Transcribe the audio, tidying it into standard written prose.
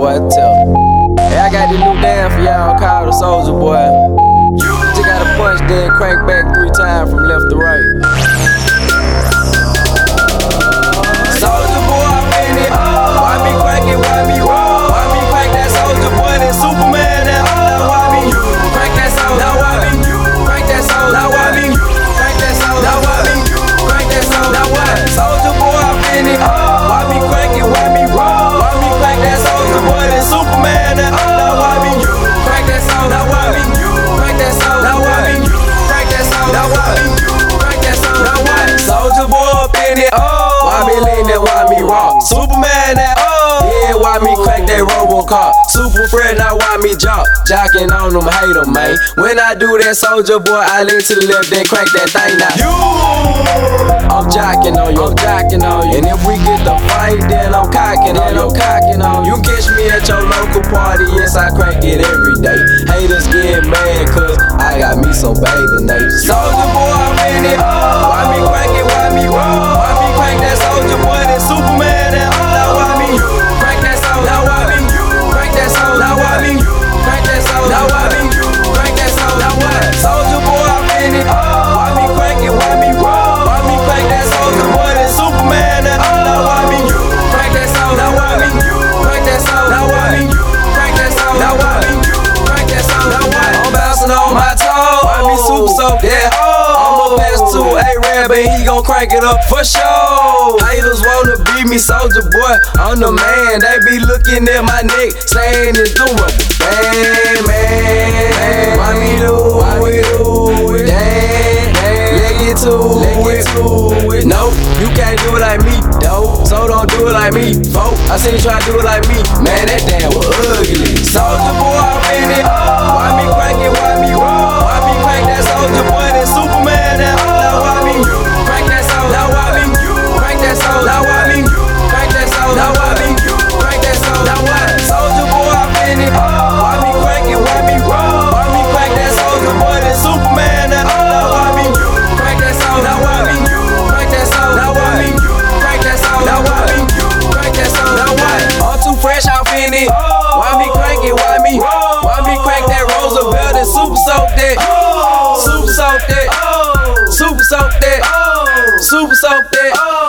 boy, tell. Hey, I got this new dance for y'all called the Soulja Boy. Just gotta punch, then crank back 3 times from left to right. Soulja Boy, I'm in it. Why me crank it? Why me roll? Why me crank that Soulja Boy? Then Superman now. Now why me crank that Soulja? Now why me crank that Soulja? Now why me crank that Soulja? Now why me crank that Soulja? Now what? Soulja Boy, I'm in it. Why me crank it? Why me roll? Why me crank that Soulja Boy? Then Superman now. Now why me crank that Soulja? Now why me crank that Soulja? Now why me crank that Soulja? Now why me crank that Soulja? Now what? Soulja Boy up in it. Why me lean that? Why me rock? Superman that. Yeah, why me crack that Robocop? Super Fred, now why me jock? Jocking on them, hate them, man. When I do that, Soulja Boy, I lean to the left, then crank that thing now. I'm jocking on you, I'm jocking on you. And if we get the fight, then I'm cocking on you, cocking on you. You catch me at your local party, yes, I crank it every day. Haters get mad, cause I got me some bathing apes. Soulja Boy, I'm in it. Why me crank it? Why me roll? Why me crank that Soulja Boy, then Superman now? Now why me crank that Soulja? Now why me crank that Soulja? Now why me crank that Soulja? Now why me crank that Soulja? Now what? Soulja Boy, I'm in it. Why me crank it? Why me roll? Why me crank that Soulja Boy, then Superman now? Now why me crank that Soulja? Now why me crank that Soulja? Now why me crank that Soulja? Now why me crank that Soulja? Now what? I'm bouncing on my toes. Why me super so yeah? I'ma pass to A-Rab and he gon' crank it up for sure. Haters wanna beat me, Soulja Boy, I'm the man. They be looking at my neck, saying it's doable. Bang, man, why me do it? Dang, let's get to it. No, you can't do it like me, though. So don't do it like me, folk. I seen you try to do it like me, man, that damn was ugly. Soulja Boy, I'm in it. Why me crank it? Why me roll? Why me crank that Soulja Boy, then Superman now? Now why me crank that Soulja? Now why me crank that Soulja? Now why me crank that Soulja? Now why me crank that Soulja? Now what? Soulja Boy, I'm in it. Why me crank it? Why me roll? Why me crank that Soulja Boy, then Superman now? Now why me crank that Soulja? Now why me crank that Soulja? Now why me crank that Soulja? Now why me crank that Soulja? Now what? I'm too fresh off in it. Why me crank it? Why me crank that Roosevelt and super soak that? Super soak that. Super soak that. Super soak that.